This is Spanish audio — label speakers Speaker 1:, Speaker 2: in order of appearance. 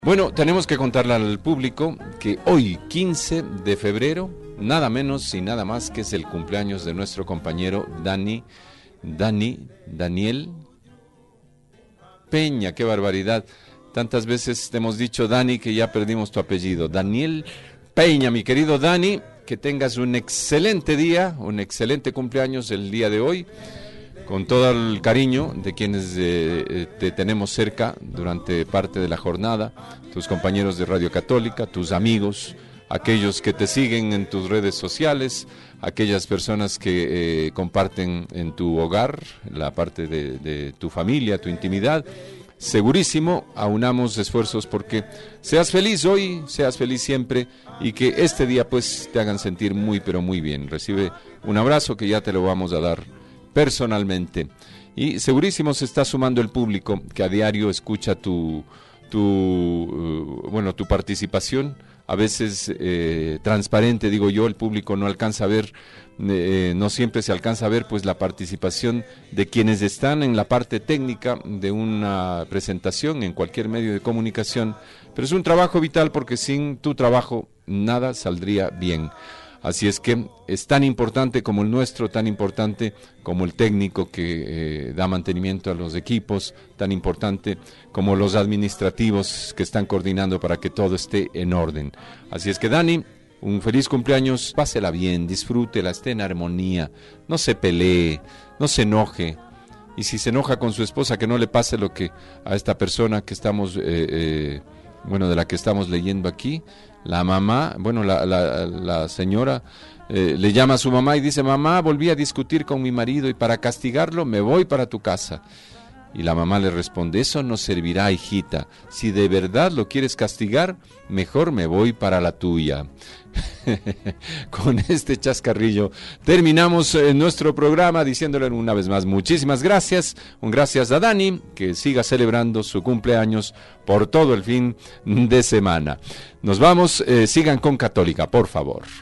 Speaker 1: Bueno, tenemos que contarle al público que hoy, 15 de febrero, nada menos y nada más que es el cumpleaños de nuestro compañero Daniel Peña. ¡Qué barbaridad! Tantas veces te hemos dicho, Dani, que ya perdimos tu apellido. Daniel Peña, mi querido Dani, que tengas un excelente día, un excelente cumpleaños el día de hoy, con todo el cariño de quienes te tenemos cerca durante parte de la jornada, tus compañeros de Radio Católica, tus amigos, aquellos que te siguen en tus redes sociales, aquellas personas que comparten en tu hogar, la parte de tu familia, tu intimidad. Segurísimo, aunamos esfuerzos porque seas feliz hoy, seas feliz siempre y que este día pues te hagan sentir muy pero muy bien. Recibe un abrazo que ya te lo vamos a dar personalmente. Y segurísimo se está sumando el público que a diario escucha tu participación, a veces transparente, digo yo. El público no alcanza a ver, no siempre se alcanza a ver pues la participación de quienes están en la parte técnica de una presentación en cualquier medio de comunicación, pero es un trabajo vital porque sin tu trabajo nada saldría bien. Así es que es tan importante como el nuestro, tan importante como el técnico que da mantenimiento a los equipos, tan importante como los administrativos que están coordinando para que todo esté en orden. Así es que, Dani, un feliz cumpleaños, pásela bien, disfrútela, esté en armonía, no se pelee, no se enoje. Y si se enoja con su esposa, que no le pase lo que a esta persona que estamos, de la que estamos leyendo aquí. La mamá, la señora le llama a su mamá y dice: mamá, volví a discutir con mi marido y para castigarlo me voy para tu casa. Y la mamá le responde: eso no servirá, hijita. Si de verdad lo quieres castigar, mejor me voy para la tuya. Con este chascarrillo terminamos nuestro programa diciéndole una vez más muchísimas gracias. Un gracias a Dani, que siga celebrando su cumpleaños por todo el fin de semana. Nos vamos, sigan con Católica, por favor.